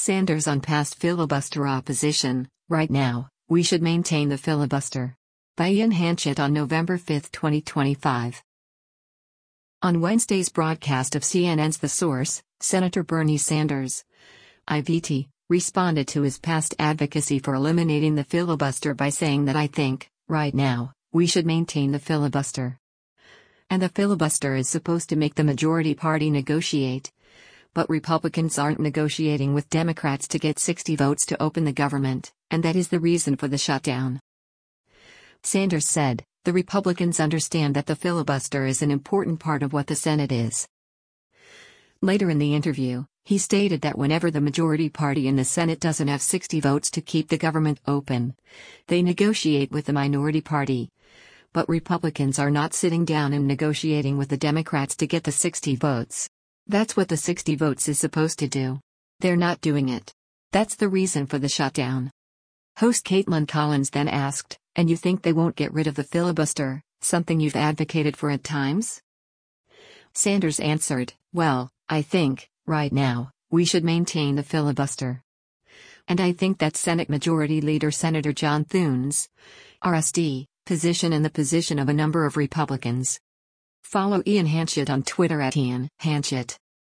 Sanders on past filibuster opposition. Right now, we should maintain the filibuster. By Ian Hanchett on November 5, 2025. On Wednesday's broadcast of CNN's The Source, Senator Bernie Sanders, IVT, responded to his past advocacy for eliminating the filibuster by saying that I think, right now, we should maintain the filibuster. And the filibuster is supposed to make the majority party negotiate. But Republicans aren't negotiating with Democrats to get 60 votes to open the government, and that is the reason for the shutdown. Sanders said, the Republicans understand that the filibuster is an important part of what the Senate is. Later in the interview, he stated that whenever the majority party in the Senate doesn't have 60 votes to keep the government open, they negotiate with the minority party. But Republicans are not sitting down and negotiating with the Democrats to get the 60 votes. That's what the 60 votes is supposed to do. They're not doing it. That's the reason for the shutdown. Host Caitlin Collins then asked, and you think they won't get rid of the filibuster, something you've advocated for at times? Sanders answered, well, I think, right now, we should maintain the filibuster. And I think that Senate Majority Leader Senator John Thune's, RSD, position and the position of a number of Republicans. Follow Ian Hanchett on Twitter @Ian Hanchett.